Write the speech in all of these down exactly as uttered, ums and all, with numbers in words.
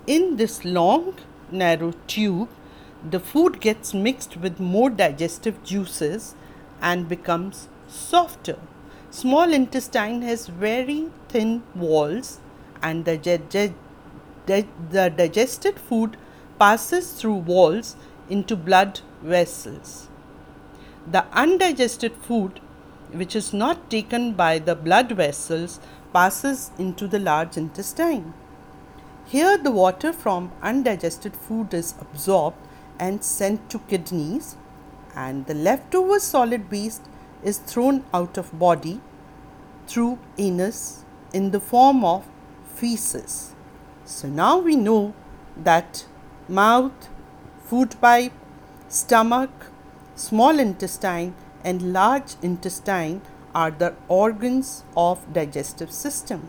In this long, narrow tube, the food gets mixed with more digestive juices and becomes softer. Small intestine has very thin walls, and the, ge- ge- the digested food passes through walls into blood vessels. The undigested food, which is not taken by the blood vessels, passes into the large intestine. Here, the water from undigested food is absorbed and sent to kidneys, and the leftover solid waste is thrown out of body through anus in the form of feces. So now we know that mouth, food pipe, stomach, small intestine and large intestine are the organs of digestive system.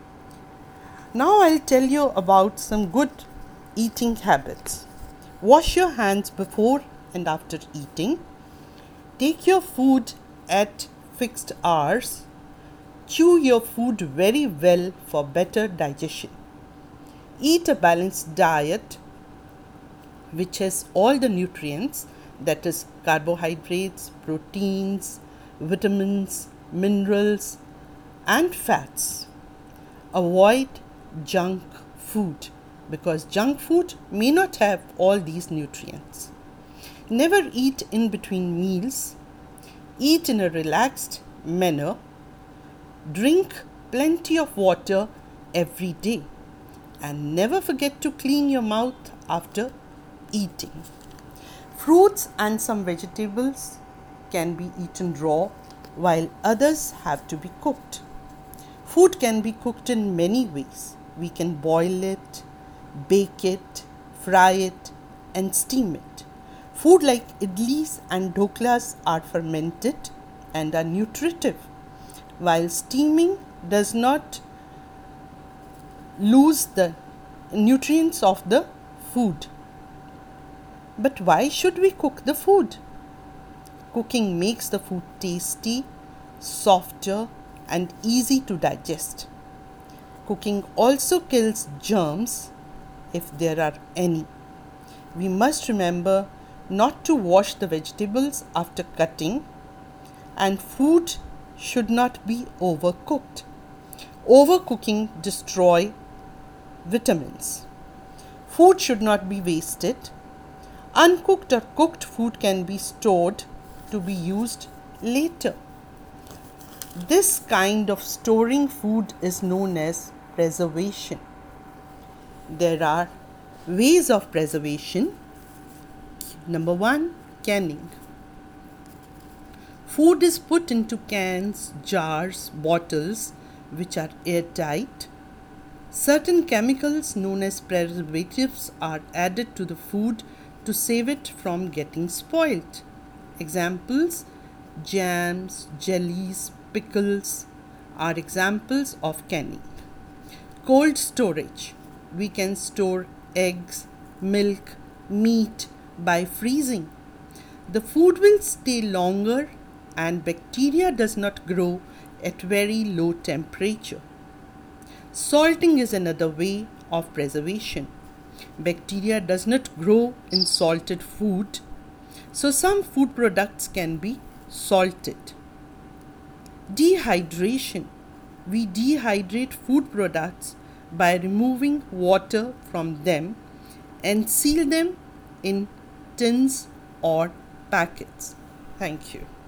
Now I'll tell you about some good eating habits. Wash your hands before and after eating. Take your food at fixed hours. Chew your food very well for better digestion. Eat a balanced diet which has all the nutrients, that is carbohydrates, proteins, vitamins, minerals and fats. Avoid junk food because junk food may not have all these nutrients. Never eat in between meals. Eat in a relaxed manner. Drink plenty of water every day and never forget to clean your mouth after eating. Fruits and some vegetables can be eaten raw while others have to be cooked. Food can be cooked in many ways. We can boil it, bake it, fry it and steam it. Food like idlis and dhoklas are fermented and are nutritive, while steaming does not lose the nutrients of the food. But why should we cook the food? Cooking makes the food tasty, softer and easy to digest. Cooking also kills germs if there are any. We must remember not to wash the vegetables after cutting, and food should not be overcooked. Overcooking destroys vitamins. Food should not be wasted. Uncooked or cooked food can be stored to be used later. This kind of storing food is known as preservation. There are ways of preservation. Number one, canning. Food is put into cans, jars, bottles which are airtight. Certain chemicals known as preservatives are added to the food to save it from getting spoiled. Examples: jams, jellies, pickles are examples of canning. Cold storage. We can store eggs, milk, meat by freezing. The food will stay longer and bacteria does not grow at very low temperature. Salting is another way of preservation. Bacteria does not grow in salted food, so some food products can be salted. Dehydration. We dehydrate food products by removing water from them and seal them in tins or packets. Thank you.